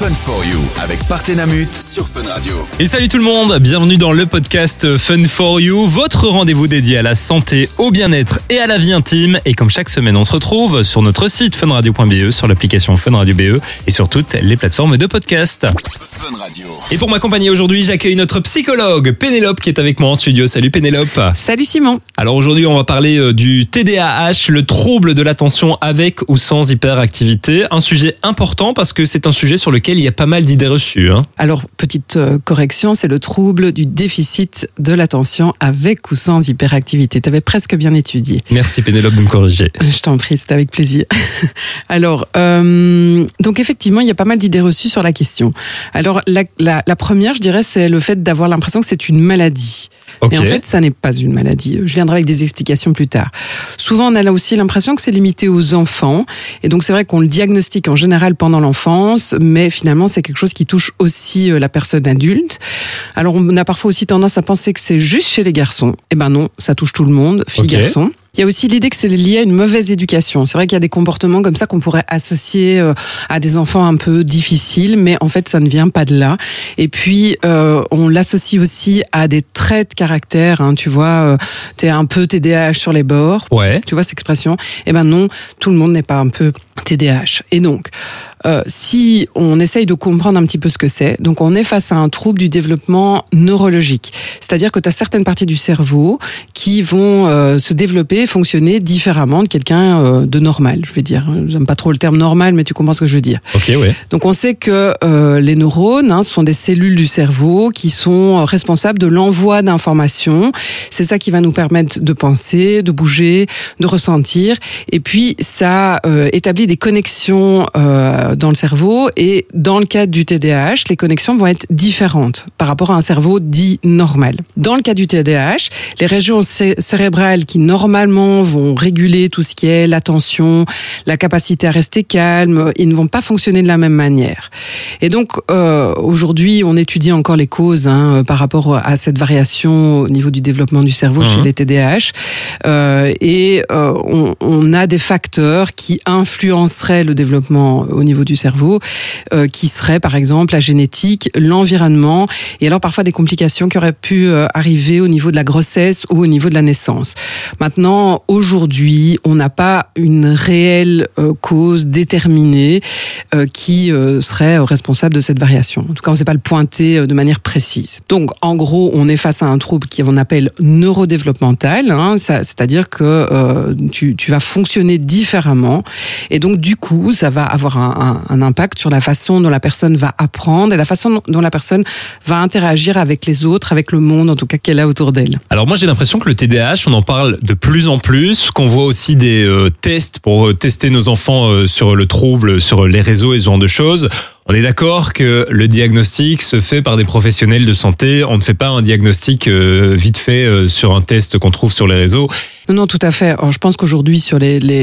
Fun for You avec Partenamut sur Fun Radio. Et salut tout le monde, bienvenue dans le podcast Fun for You, votre rendez-vous dédié à la santé, au bien-être et à la vie intime. Et comme chaque semaine, on se retrouve sur notre site funradio.be, sur l'application Fun Radio BE et sur toutes les plateformes de podcast. Fun Radio. Et pour m'accompagner aujourd'hui, j'accueille notre psychologue Pénélope qui est avec moi en studio. Salut Pénélope. Salut Simon. Alors aujourd'hui, on va parler du TDAH, le trouble de l'attention avec ou sans hyperactivité. Un sujet important parce que c'est un sujet sur lequel il y a pas mal d'idées reçues. Alors, petite correction, c'est le trouble du déficit de l'attention avec ou sans hyperactivité. Tu avais presque bien étudié. Merci Pénélope de me corriger. Je t'en prie, c'est avec plaisir. Alors, donc effectivement, il y a pas mal d'idées reçues sur la question. Alors, la première, je dirais, c'est le fait d'avoir l'impression que c'est une maladie. Okay. Mais en fait, ça n'est pas une maladie. Je viendrai avec des explications plus tard. Souvent, on a là aussi l'impression que c'est limité aux enfants. Et donc, c'est vrai qu'on le diagnostique en général pendant l'enfance, mais finalement, c'est quelque chose qui touche aussi la personne adulte. Alors, on a parfois aussi tendance à penser que c'est juste chez les garçons. Eh ben non, ça touche tout le monde, filles, garçons. Il y a aussi l'idée que c'est lié à une mauvaise éducation. C'est vrai qu'il y a des comportements comme ça qu'on pourrait associer à des enfants un peu difficiles, mais en fait, ça ne vient pas de là. Et puis, on l'associe aussi à des traits de caractère. Tu vois, t'es un peu TDAH sur les bords. Ouais. Tu vois cette expression ? Eh ben non, tout le monde n'est pas un peu TDAH. Et donc, si on essaye de comprendre un petit peu ce que c'est, donc on est face à un trouble du développement neurologique. C'est-à-dire que tu as certaines parties du cerveau qui vont se développer, fonctionner différemment de quelqu'un de normal, je vais dire. J'aime pas trop le terme normal, mais tu comprends ce que je veux dire. Ok, ouais. Donc on sait que les neurones, ce sont des cellules du cerveau qui sont responsables de l'envoi d'informations. C'est ça qui va nous permettre de penser, de bouger, de ressentir. Et puis ça établit des connexions dans le cerveau, et dans le cas du TDAH, les connexions vont être différentes par rapport à un cerveau dit normal. Dans le cas du TDAH, les régions cérébrales qui normalement vont réguler tout ce qui est l'attention, la capacité à rester calme, ils ne vont pas fonctionner de la même manière. Et donc aujourd'hui, on étudie encore les causes par rapport à cette variation au niveau du développement du cerveau chez les TDAH, et on a des facteurs qui influenceraient le développement au niveau du cerveau, qui seraient par exemple la génétique, l'environnement, et alors parfois des complications qui auraient pu arriver au niveau de la grossesse ou au niveau de la naissance. Maintenant, aujourd'hui, on n'a pas une réelle cause déterminée qui serait responsable de cette variation. En tout cas, on ne sait pas le pointer de manière précise. Donc, en gros, on est face à un trouble qu'on appelle neurodéveloppemental, c'est-à-dire que tu vas fonctionner différemment, et donc du coup, ça va avoir un impact sur la façon dont la personne va apprendre et la façon dont la personne va interagir avec les autres, avec le monde en tout cas qu'elle a autour d'elle. Alors moi j'ai l'impression que le TDAH, on en parle de plus en plus, qu'on voit aussi des tests pour tester nos enfants sur le trouble, sur les réseaux et ce genre de choses. On est d'accord que le diagnostic se fait par des professionnels de santé. On ne fait pas un diagnostic vite fait sur un test qu'on trouve sur les réseaux. Non, tout à fait. Alors, je pense qu'aujourd'hui sur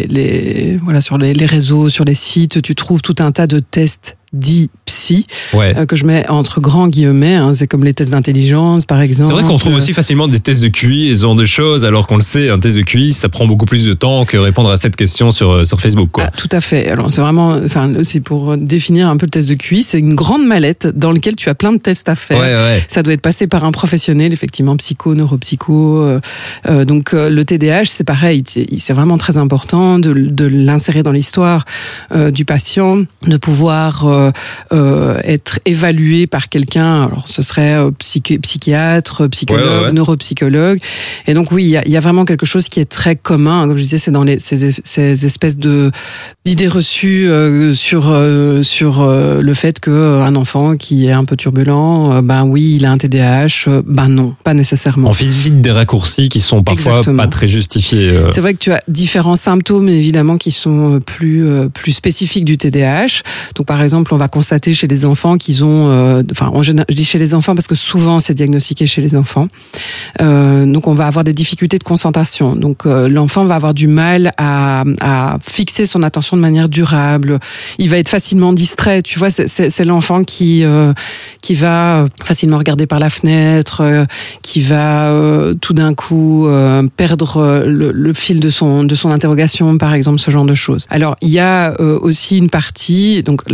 sur les réseaux, sur les sites, tu trouves tout un tas de tests dits psy, que je mets entre grands guillemets. C'est comme les tests d'intelligence, par exemple. C'est vrai qu'on trouve aussi facilement des tests de QI et ce genre de choses, alors qu'on le sait, un test de QI, ça prend beaucoup plus de temps que répondre à cette question sur Facebook, quoi. Tout à fait. Alors c'est vraiment, c'est pour définir un peu le test de QI, c'est une grande mallette dans laquelle tu as plein de tests à faire. Ouais. Ça doit être passé par un professionnel, effectivement, psycho, neuropsycho. Donc le TDAH, c'est pareil, c'est vraiment très important de l'insérer dans l'histoire du patient, de pouvoir être évalué par quelqu'un. Alors ce serait psychiatre, psychologue, neuropsychologue. Et donc oui, il y a vraiment quelque chose qui est très commun. Comme je disais, c'est dans ces espèces d'idées reçues sur le fait qu'un enfant qui est un peu turbulent, oui, il a un TDAH. Non, pas nécessairement. On fait vite des raccourcis qui sont parfois pas très justifiés. C'est vrai que tu as différents symptômes évidemment qui sont plus spécifiques du TDAH. Donc par exemple, on va constater chez les enfants qu'ils ont, je dis chez les enfants parce que souvent c'est diagnostiqué chez les enfants. Donc on va avoir des difficultés de concentration. Donc l'enfant va avoir du mal à fixer son attention de manière durable. Il va être facilement distrait. Tu vois, c'est l'enfant qui va facilement regarder par la fenêtre, qui va tout d'un coup perdre le fil de son interrogation, par exemple, ce genre de choses. Alors il y a aussi une partie, donc là c'est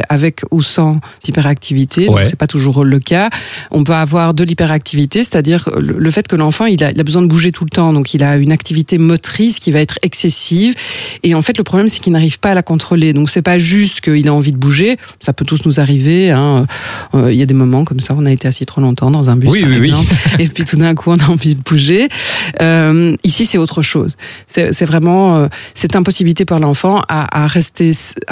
avec ou sans hyperactivité. Donc c'est pas toujours le cas. On peut avoir de l'hyperactivité, c'est-à-dire le fait que l'enfant il a besoin de bouger tout le temps, donc il a une activité motrice qui va être excessive. Et en fait, le problème c'est qu'il n'arrive pas à la contrôler. Donc c'est pas juste qu'il a envie de bouger. Ça peut tous nous arriver. Il y a des moments comme ça, on a été assis trop longtemps dans un bus, par exemple, et puis tout d'un coup on a envie de bouger. Ici, c'est autre chose. C'est vraiment cette impossibilité pour l'enfant à rester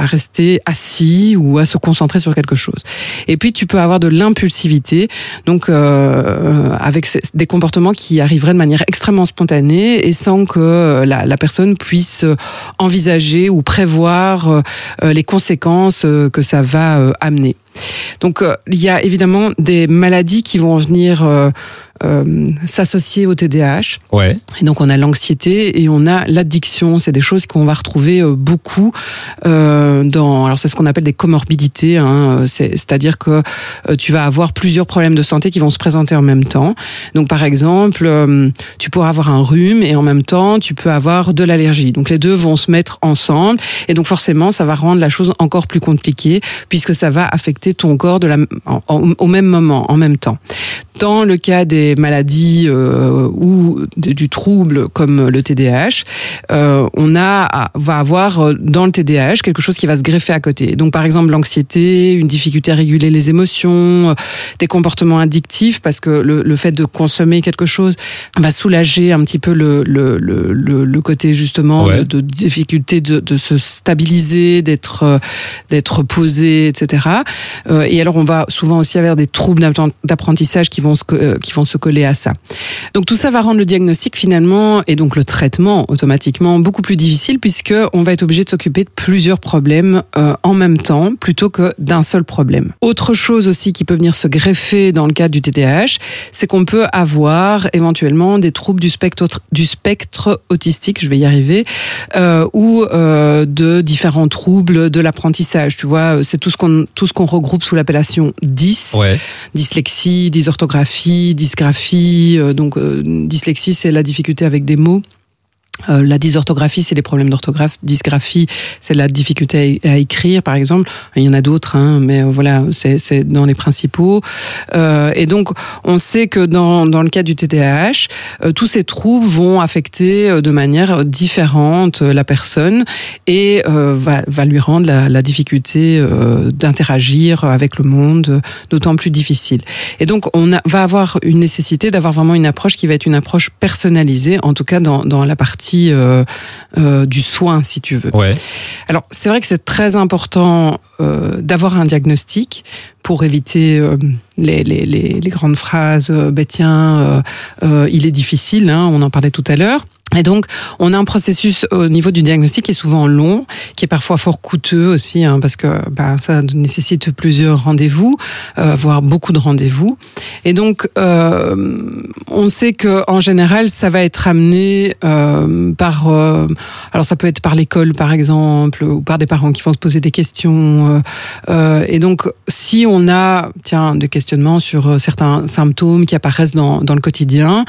assis ou à se concentrer sur quelque chose. Et puis, tu peux avoir de l'impulsivité, donc avec des comportements qui arriveraient de manière extrêmement spontanée et sans que la personne puisse envisager ou prévoir les conséquences que ça va amener. Donc, il y a évidemment des maladies qui vont venir s'associer au TDAH. Ouais. Et donc, on a l'anxiété et on a l'addiction. C'est des choses qu'on va retrouver beaucoup alors c'est ce qu'on appelle des comorbidités. C'est-à-dire que tu vas avoir plusieurs problèmes de santé qui vont se présenter en même temps. Donc, par exemple, tu pourras avoir un rhume et en même temps, tu peux avoir de l'allergie. Donc, les deux vont se mettre ensemble. Et donc, forcément, ça va rendre la chose encore plus compliquée puisque ça va affecter ton corps au même moment, en même temps. Dans le cas des maladies ou du trouble comme le TDAH, va avoir dans le TDAH quelque chose qui va se greffer à côté. Donc par exemple l'anxiété, une difficulté à réguler les émotions, des comportements addictifs parce que le fait de consommer quelque chose va soulager un petit peu le côté justement de difficulté de se stabiliser, d'être posé, etc. Et alors on va souvent aussi avoir des troubles d'apprentissage qui vont se coller à ça. Donc tout ça va rendre le diagnostic finalement et donc le traitement automatiquement beaucoup plus difficile puisque on va être obligé de s'occuper de plusieurs problèmes en même temps plutôt que d'un seul problème. Autre chose aussi qui peut venir se greffer dans le cadre du TDAH, c'est qu'on peut avoir éventuellement des troubles du spectre autistique, je vais y arriver, ou de différents troubles de l'apprentissage. Tu vois, c'est tout ce qu'on regroupe sous l'appellation DIS, dyslexie, dysorthographie, dysgraphie. Donc dyslexie, c'est la difficulté avec des mots. La dysorthographie, c'est les problèmes d'orthographe. Dysgraphie, c'est la difficulté à écrire, par exemple. Il y en a d'autres, mais voilà, c'est dans les principaux. Et donc, on sait que dans le cas du TDAH, tous ces troubles vont affecter de manière différente la personne et va lui rendre la difficulté d'interagir avec le monde d'autant plus difficile. Et donc, va avoir une nécessité d'avoir vraiment une approche qui va être une approche personnalisée, en tout cas dans la partie du soin, si tu veux. Ouais. Alors, c'est vrai que c'est très important d'avoir un diagnostic pour éviter les grandes phrases. Il est difficile. On en parlait tout à l'heure. Et donc, on a un processus au niveau du diagnostic qui est souvent long, qui est parfois fort coûteux aussi, parce que ça nécessite plusieurs rendez-vous, voire beaucoup de rendez-vous. Et donc, on sait que en général, ça va être amené alors ça peut être par l'école par exemple, ou par des parents qui vont se poser des questions. Et donc, si on a des questionnements sur certains symptômes qui apparaissent dans le quotidien,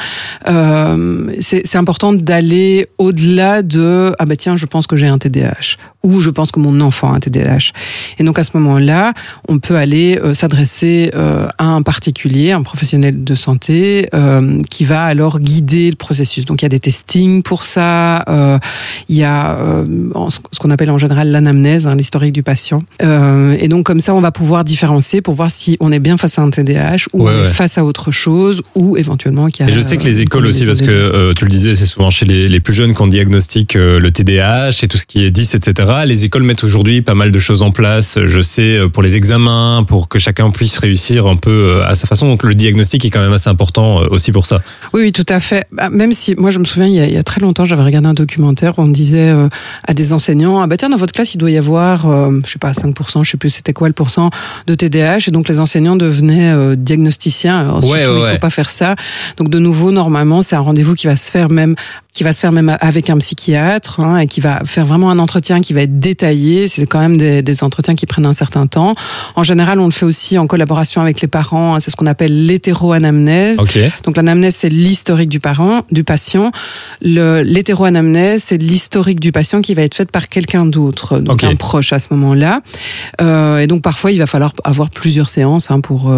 c'est important d'aller au-delà de je pense que j'ai un TDAH ou je pense que mon enfant a un TDAH. Et donc à ce moment-là, on peut aller s'adresser à un particulier, un professionnel de santé qui va alors guider le processus. Donc il y a des testings pour ça, il y a ce qu'on appelle en général l'anamnèse, l'historique du patient. Et donc comme ça, on va pouvoir différencier pour voir si on est bien face à un TDAH ou on est face à autre chose ou éventuellement qu'il y a... Et je sais que les écoles aussi, parce que tu le disais, c'est souvent chez les plus jeunes qu'on diagnostique le TDAH et tout ce qui est 10, etc. Les écoles mettent aujourd'hui pas mal de choses en place, je sais, pour les examens, pour que chacun puisse réussir un peu à sa façon. Donc le diagnostic est quand même assez important aussi pour ça. Oui, tout à fait. Même si, moi je me souviens, il y a très longtemps, j'avais regardé un documentaire où on disait à des enseignants, dans votre classe, il doit y avoir, 5%, je sais plus c'était quoi le pourcent de TDAH, et donc les enseignants devenaient diagnosticiens. Alors surtout, il faut pas faire ça. Donc de nouveau, normalement, c'est un rendez-vous qui va se faire même qui va se faire même avec un psychiatre, et qui va faire vraiment un entretien qui va être détaillé. C'est quand même des entretiens qui prennent un certain temps. En général, on le fait aussi en collaboration avec les parents. C'est ce qu'on appelle l'hétéroanamnèse. Okay. Donc l'anamnèse, c'est l'historique du patient. L'hétéroanamnèse, c'est l'historique du patient qui va être faite par quelqu'un d'autre, donc un proche à ce moment-là. Et donc parfois, il va falloir avoir plusieurs séances pour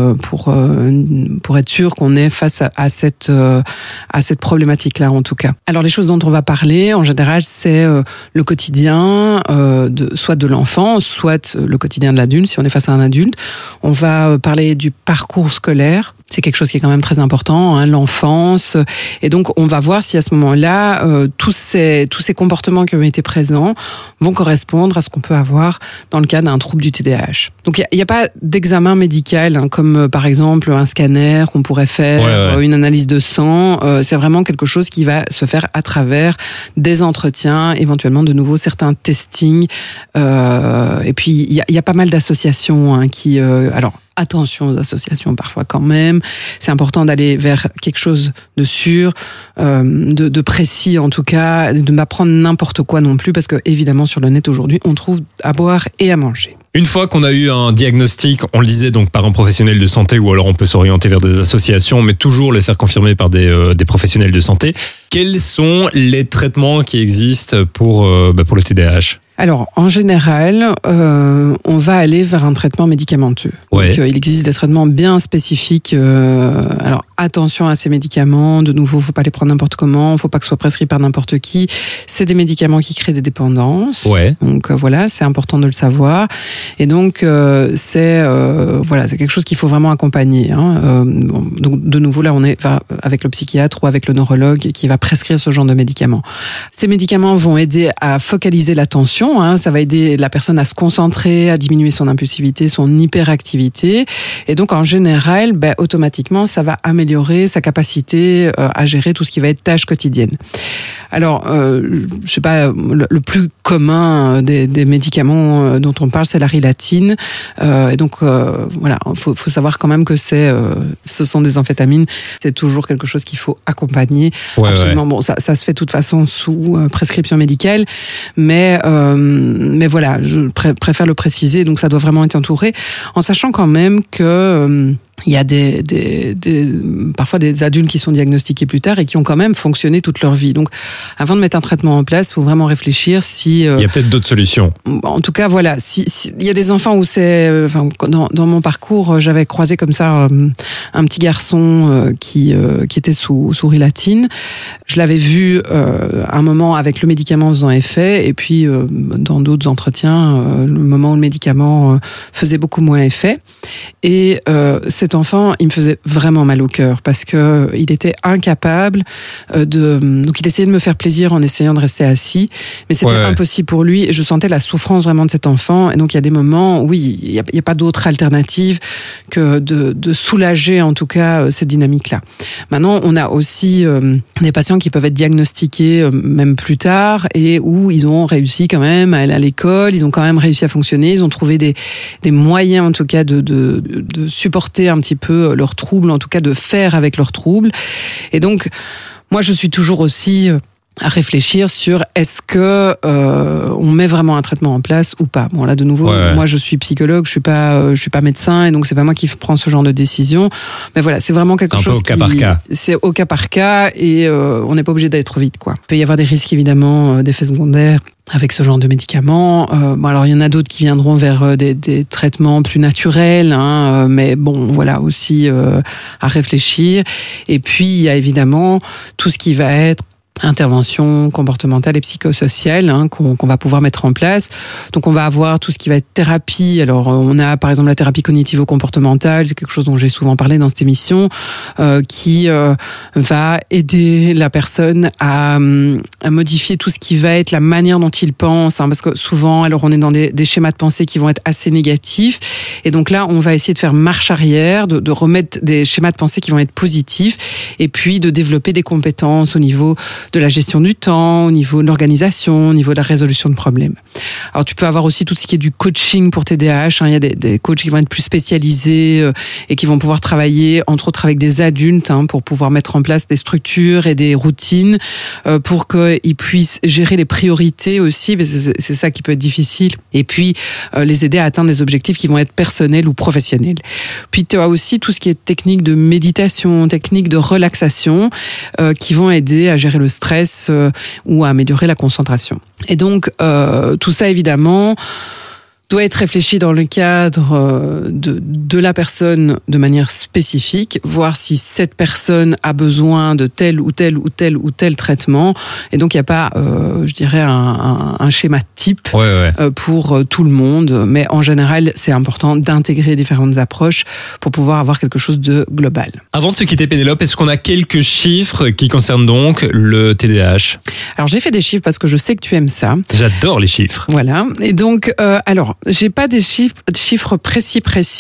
être sûr qu'on est face à cette problématique-là, en tout cas. Alors les choses dont on va parler, en général, c'est le quotidien soit de l'enfant, soit le quotidien de l'adulte, si on est face à un adulte. On va parler du parcours scolaire. C'est quelque chose qui est quand même très important, l'enfance. Et donc, on va voir si à ce moment-là, tous ces comportements qui ont été présents vont correspondre à ce qu'on peut avoir dans le cas d'un trouble du TDAH. Donc, il n'y a pas d'examen médical, comme par exemple un scanner qu'on pourrait faire, une analyse de sang. C'est vraiment quelque chose qui va se faire à travers des entretiens, éventuellement de nouveau certains testings. Et puis, il y a pas mal d'associations qui... Attention aux associations parfois quand même. C'est important d'aller vers quelque chose de sûr, de précis en tout cas, de ne pas prendre n'importe quoi non plus, parce que évidemment sur le net aujourd'hui, on trouve à boire et à manger. Une fois qu'on a eu un diagnostic, on le disait donc par un professionnel de santé, ou alors on peut s'orienter vers des associations, mais toujours les faire confirmer par des professionnels de santé. Quels sont les traitements qui existent pour le TDAH ? Alors, en général, on va aller vers un traitement médicamenteux. Ouais. Donc, il existe des traitements bien spécifiques. Alors, attention à ces médicaments. De nouveau, faut pas les prendre n'importe comment. Faut pas que ce soit prescrit par n'importe qui. C'est des médicaments qui créent des dépendances. Ouais. Donc, voilà, c'est important de le savoir. Et donc, c'est quelque chose qu'il faut vraiment accompagner. Donc, de nouveau, là, on est avec le psychiatre ou avec le neurologue qui va prescrire ce genre de médicaments. Ces médicaments vont aider à focaliser l'attention. Ça va aider la personne à se concentrer, à diminuer son impulsivité, son hyperactivité. Et donc, en général, automatiquement, ça va améliorer sa capacité à gérer tout ce qui va être tâches quotidiennes. Alors, je sais pas, le plus commun des médicaments dont on parle, c'est la rilatine. Et donc, faut savoir quand même que ce sont des amphétamines. C'est toujours quelque chose qu'il faut accompagner. Ouais, absolument. Ouais. Bon, ça se fait de toute façon sous prescription médicale, mais voilà, je préfère le préciser. Donc, ça doit vraiment être entouré, en sachant quand même que il y a parfois des adultes qui sont diagnostiqués plus tard et qui ont quand même fonctionné toute leur vie. Donc, avant de mettre un traitement en place, il faut vraiment réfléchir si... il y a peut-être d'autres solutions. En tout cas, voilà. Si il y a des enfants où c'est... dans mon parcours, j'avais croisé comme ça un petit garçon qui était sous rilatine. Je l'avais vu un moment avec le médicament faisant effet, et puis dans d'autres entretiens, le moment où le médicament faisait beaucoup moins effet. Et cet enfant, il me faisait vraiment mal au cœur parce que il était incapable donc il essayait de me faire plaisir en essayant de rester assis, mais c'était impossible pour lui. Et je sentais la souffrance vraiment de cet enfant. Et donc il y a des moments où il y a pas d'autre alternative que de soulager en tout cas cette dynamique-là. Maintenant, on a aussi des patients qui peuvent être diagnostiqués même plus tard et où ils ont réussi quand même à aller à l'école, ils ont quand même réussi à fonctionner, ils ont trouvé des moyens en tout cas de supporter un petit peu leurs troubles, en tout cas de faire avec leurs troubles. Et donc, moi, je suis toujours aussi à réfléchir sur est-ce que on met vraiment un traitement en place ou pas. Bon, là de nouveau, moi je suis psychologue, je suis pas médecin, et donc c'est pas moi qui prends ce genre de décision. Mais voilà, c'est vraiment quelque chose au cas par cas. C'est au cas par cas, et on n'est pas obligé d'aller trop vite, quoi. Il peut y avoir des risques évidemment d'effets secondaires avec ce genre de médicaments. Alors il y en a d'autres qui viendront vers des traitements plus naturels, mais bon, voilà aussi à réfléchir. Et puis il y a évidemment tout ce qui va être intervention comportementale et psychosociale qu'on va pouvoir mettre en place. Donc on va avoir tout ce qui va être thérapie. Alors on a par exemple la thérapie cognitivo-comportementale, c'est quelque chose dont j'ai souvent parlé dans cette émission, qui va aider la personne à modifier tout ce qui va être la manière dont il pense, parce que souvent alors on est dans des schémas de pensée qui vont être assez négatifs, et donc là on va essayer de faire marche arrière, de remettre des schémas de pensée qui vont être positifs, et puis de développer des compétences au niveau de la gestion du temps, au niveau de l'organisation, au niveau de la résolution de problèmes. Alors tu peux avoir aussi tout ce qui est du coaching pour TDAH. Il y a des coachs qui vont être plus spécialisés et qui vont pouvoir travailler entre autres avec des adultes pour pouvoir mettre en place des structures et des routines pour qu'ils puissent gérer les priorités aussi, parce que c'est ça qui peut être difficile. Et puis les aider à atteindre des objectifs qui vont être personnels ou professionnels. Puis tu as aussi tout ce qui est technique de méditation, technique de relaxation qui vont aider à gérer le stress ou à améliorer la concentration. Et donc tout ça évidemment doit être réfléchi dans le cadre de la personne de manière spécifique, voir si cette personne a besoin de tel ou tel ou tel ou tel traitement. Et donc il n'y a pas, je dirais, un schéma type pour tout le monde, mais en général c'est important d'intégrer différentes approches pour pouvoir avoir quelque chose de global. Avant de se quitter, Pénélope, est-ce qu'on a quelques chiffres qui concernent donc le TDAH ? Alors j'ai fait des chiffres parce que je sais que tu aimes ça. J'adore les chiffres. Voilà. Et donc alors j'ai pas des chiffres précis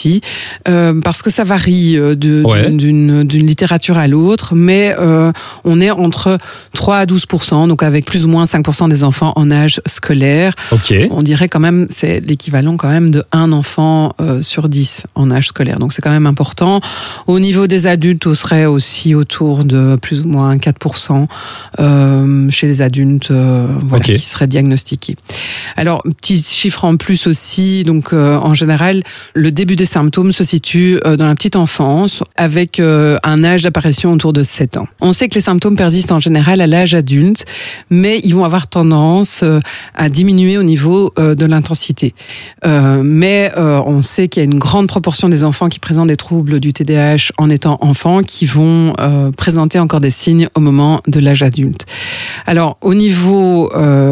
parce que ça varie d'une littérature à l'autre, mais on est entre 3 à 12%, donc avec plus ou moins 5% des enfants en âge scolaire. Okay. On dirait quand même, c'est l'équivalent quand même de 1 enfant sur 10 en âge scolaire, donc c'est quand même important. Au niveau des adultes, on serait aussi autour de plus ou moins 4% chez les adultes qui seraient diagnostiqués. Alors, petit chiffre en plus aussi, donc en général, le début des symptômes se situe dans la petite enfance avec un âge d'apparition autour de 7 ans. On sait que les symptômes persistent en général à l'âge adulte, mais ils vont avoir tendance à diminuer au niveau de l'intensité. Mais on sait qu'il y a une grande proportion des enfants qui présentent des troubles du TDAH en étant enfants qui vont présenter encore des signes au moment de l'âge adulte. Alors, au niveau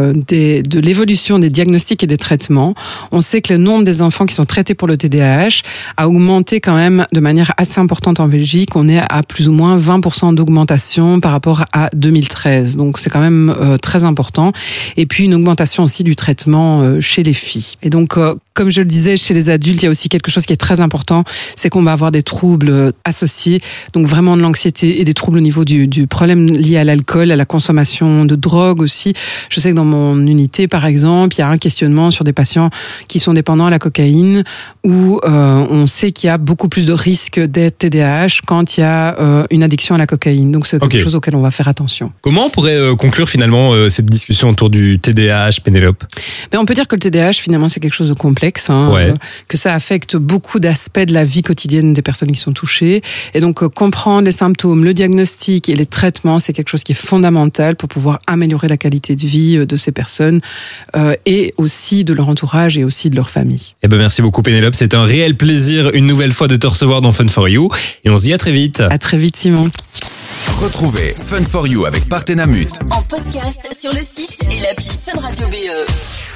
de l'évolution des diagnostics et des traitements, on sait que le nombre des enfants qui sont traités pour le TDAH a augmenté quand même de manière assez importante en Belgique. On est à plus ou moins 20% d'augmentation par rapport à 2013. Donc c'est quand même très important. Et puis une augmentation aussi du traitement chez les filles. Et donc comme je le disais, chez les adultes, il y a aussi quelque chose qui est très important, c'est qu'on va avoir des troubles associés, donc vraiment de l'anxiété et des troubles au niveau du problème lié à l'alcool, à la consommation de drogue aussi. Je sais que dans mon unité, par exemple, il y a un questionnement sur des patients qui sont dépendants à la cocaïne, où on sait qu'il y a beaucoup plus de risques d'être TDAH quand il y a une addiction à la cocaïne. Donc c'est quelque chose auquel on va faire attention. Comment on pourrait conclure finalement cette discussion autour du TDAH, Pénélope ? Ben, on peut dire que le TDAH, finalement, c'est quelque chose de complexe. Que ça affecte beaucoup d'aspects de la vie quotidienne des personnes qui sont touchées. Et donc, comprendre les symptômes, le diagnostic et les traitements, c'est quelque chose qui est fondamental pour pouvoir améliorer la qualité de vie de ces personnes et aussi de leur entourage et aussi de leur famille. Eh ben, merci beaucoup, Pénélope. C'est un réel plaisir une nouvelle fois de te recevoir dans Fun for You. Et on se dit à très vite. À très vite, Simon. Retrouvez Fun for You avec Partenamut en podcast sur le site et l'appli Fun Radio BE.